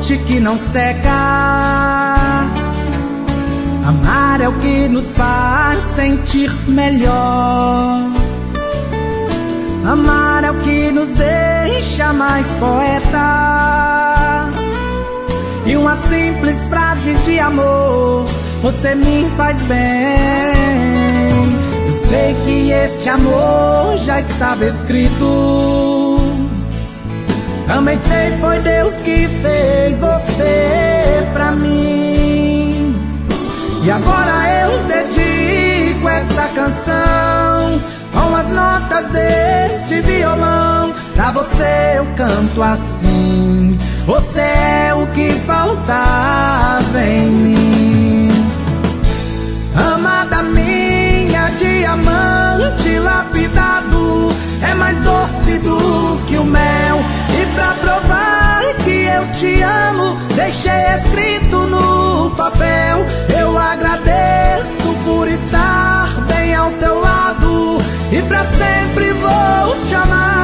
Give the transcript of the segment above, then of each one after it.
fonte que não seca. Amar é o que nos faz sentir melhor. Amar é o que nos deixa mais poeta. E uma simples frase de amor: você me faz bem. Eu sei que este amor já estava escrito. Também sei foi Deus que fez você pra mim. E agora eu dedico esta canção com as notas deste violão. Pra você eu canto assim: você é o que faltava em mim. Amada minha, diamante lapidado, é mais doce do que o mel. E pra provar que eu te amo, deixei escrito no papel. Eu agradeço por estar bem ao teu lado, e pra sempre vou te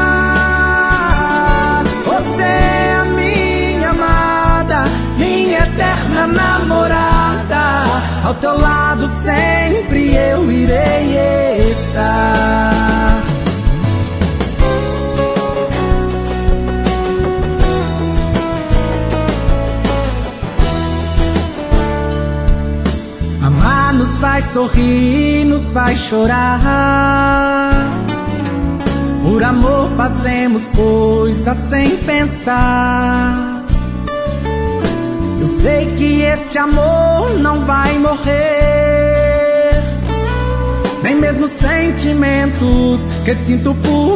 amar. Você é a minha amada, minha eterna namorada. Ao teu lado sempre eu irei estar. Amar nos faz sorrir, nos faz chorar. Por amor fazemos coisas sem pensar. Eu sei que este amor não vai morrer, nem mesmo sentimentos que sinto por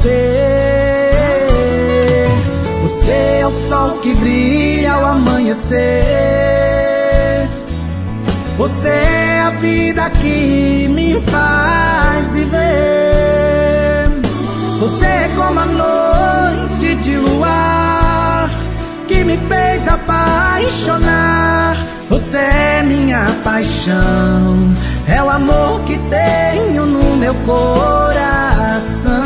você. Você é o sol que brilha ao amanhecer. Você é a vida que me faz viver. Você é como a noite de luar que me fez apaixonar. Você é minha paixão, é o amor que tenho no meu coração.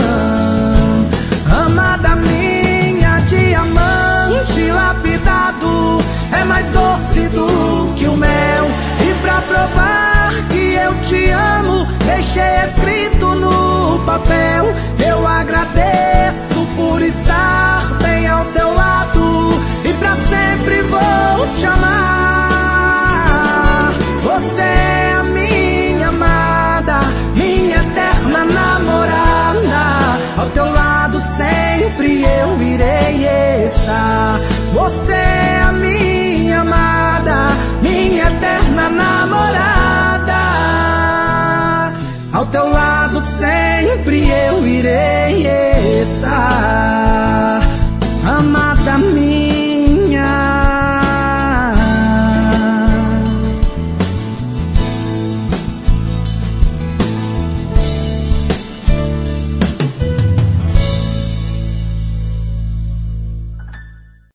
Amada minha, diamante lapidado, é mais doce do que o mel. E pra provar que eu te amo, deixei escrito no papel. Eu agradeço por estar bem ao teu lado, e pra sempre vou te amar. Você é a minha amada, minha eterna namorada. Ao teu lado sempre eu irei estar. Você é a minha amada, minha eterna namorada. Ao teu